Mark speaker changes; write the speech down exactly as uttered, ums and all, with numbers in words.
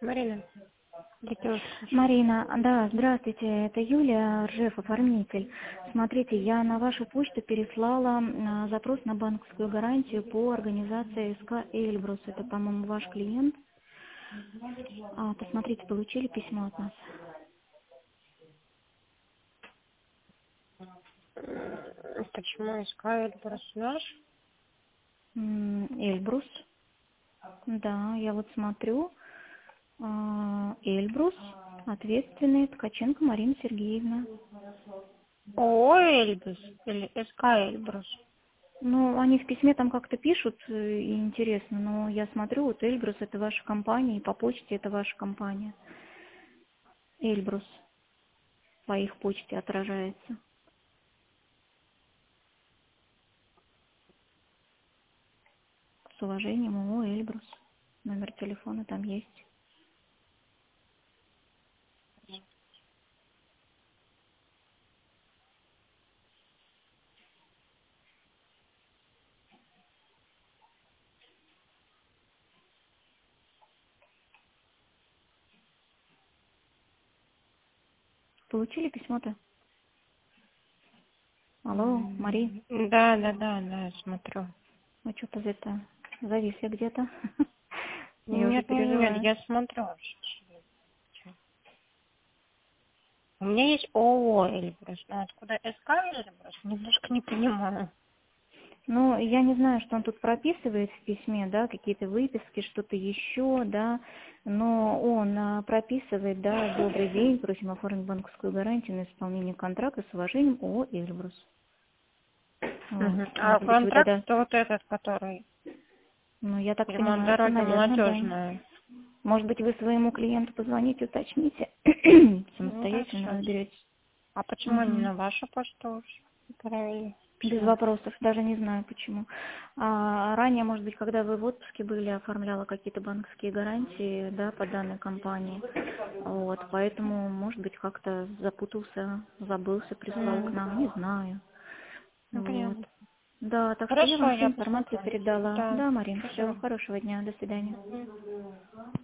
Speaker 1: Марина, хотела слушать.
Speaker 2: Марина, да, здравствуйте, это Юлия, Ржев, оформитель. Смотрите, я на вашу почту переслала а, запрос на банковскую гарантию по организации СК Эльбрус. Это, по-моему, ваш клиент. А, посмотрите, получили письмо от нас?
Speaker 1: М, Почему искали персонаж?
Speaker 2: М, Эльбрус. Да, я вот смотрю. А, Эльбрус, ответственный, Ткаченко Марина Сергеевна.
Speaker 1: ООО Эльбрус или СК Эльбрус?
Speaker 2: Ну, они в письме там как-то пишут, э, и интересно, но я смотрю, вот Эльбрус это ваша компания, и по почте это ваша компания. Эльбрус по их почте отражается. С уважением, ООО Эльбрус. Номер телефона там есть. Получили письмо-то? Алло, Мари,
Speaker 1: М, Да, да, да, да, смотрю.
Speaker 2: вы что-то это зависли где-то? Я уже
Speaker 1: Нет, нет, нет,
Speaker 2: переживаю.
Speaker 1: я смотрю. У меня есть ООО Эльбрус, но откуда СК Эльбрус, немножко не понимаю.
Speaker 2: Ну, я не знаю, что он тут прописывает в письме, да, какие-то выписки, что-то еще, да, но он а, прописывает, да, добрый день, просим оформить банковскую гарантию на исполнение контракта с уважением ООО «Эльбрус». Вот.
Speaker 1: Мгм. А
Speaker 2: Может быть, вы
Speaker 1: контракт
Speaker 2: тогда,
Speaker 1: это вот этот, который
Speaker 2: ну, я так
Speaker 1: ремонт
Speaker 2: понимаю, что,
Speaker 1: дороги
Speaker 2: наверное, да.
Speaker 1: молодежная.
Speaker 2: Может быть, вы своему клиенту позвоните, уточните,
Speaker 1: Ну,
Speaker 2: самостоятельно
Speaker 1: хорошо.
Speaker 2: разберетесь.
Speaker 1: А почему они
Speaker 2: Угу.
Speaker 1: на вашу почту уж отправили
Speaker 2: Без
Speaker 1: письмо?
Speaker 2: вопросов, даже не знаю почему. А ранее, может быть, когда вы в отпуске были, оформляла какие-то банковские гарантии, да, по данной компании. Вот, поэтому, может быть, как-то запутался, забылся, прислал к
Speaker 1: М,
Speaker 2: нам, не знаю.
Speaker 1: Ну,
Speaker 2: Вот.
Speaker 1: понятно.
Speaker 2: Да, так что я
Speaker 1: Хорошо,
Speaker 2: вам всю
Speaker 1: я
Speaker 2: информацию
Speaker 1: посмотрю.
Speaker 2: передала.
Speaker 1: Да,
Speaker 2: Да, Марин, все,
Speaker 1: спасибо.
Speaker 2: хорошего дня, до свидания.
Speaker 1: Мгм.